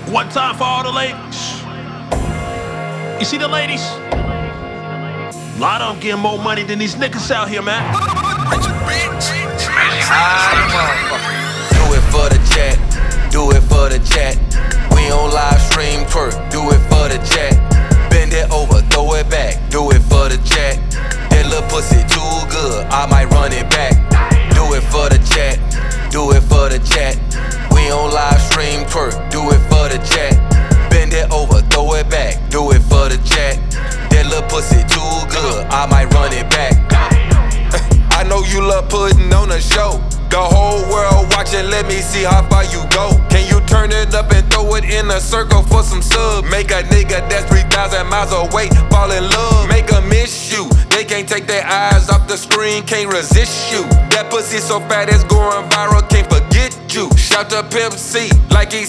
One time for all the ladies. You see the ladies? A lot of them getting more money than these niggas out here, man. Do it for the chat, do it for the chat. We on live stream twerk, do it for the chat. Bend it over, throw it back, do it for the chat. That little pussy too good, I might run it back. Do it for the chat, do it for the chat. We on live stream twerk, do it for the chat. Bend it over, throw it back, do it for the chat. That little pussy too good, I might run it back. I know you love putting on a show. The whole world watching, let me see how far you go. Can you turn it up and throw it in a circle for some sub? Make a nigga that's 3,000 miles away fall in love. Make a miss you. They can't take their eyes off the screen, can't resist you. That pussy so fat it's going viral, can't forget you. Shout to Pimp C like he's